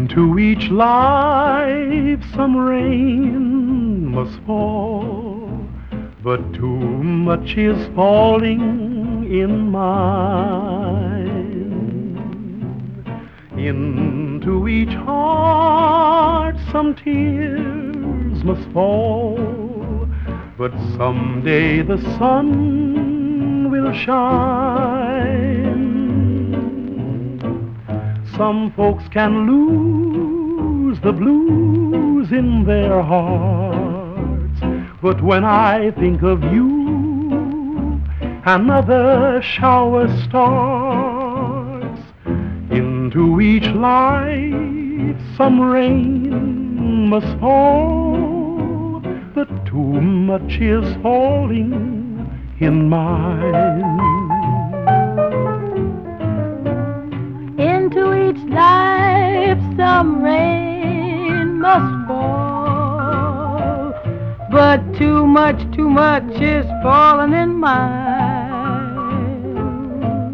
Into each life some rain must fall, but too much is falling in mine. Into each heart some tears must fall, but someday the sun will shine. Some folks can lose the blues in their hearts, but when I think of you, another shower starts. Into each life some rain must fall, but too much is falling in mine. Into each life some rain must fall, but too much is falling in mine.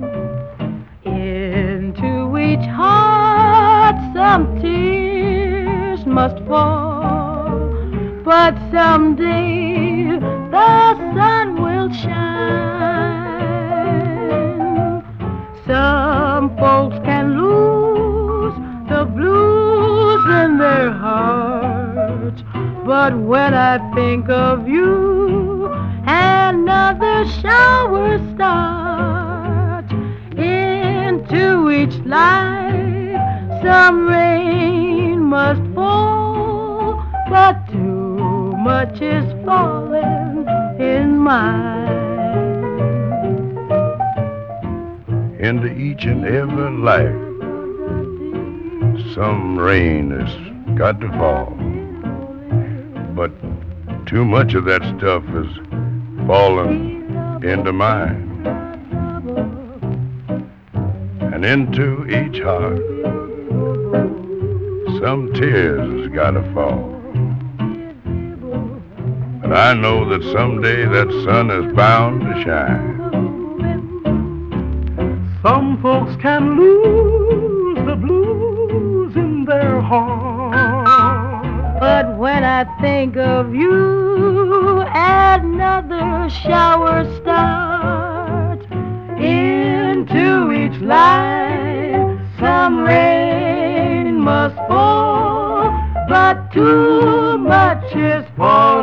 Into each heart some tears must fall, but someday the sun will shine. Some folks can lose the blues in their hearts, but when I think of you, another shower starts. Into each life some rain must fall, but too much is falling in mine. Into each and every life some rain has got to fall, but too much of that stuff is falling into mine. And into each heart some tears has got to fall, but I know that someday that sun is bound to shine. Some folks can lose the blues in their heart, but when I think of you, another shower starts. Into each life some rain must fall, but too much is falling.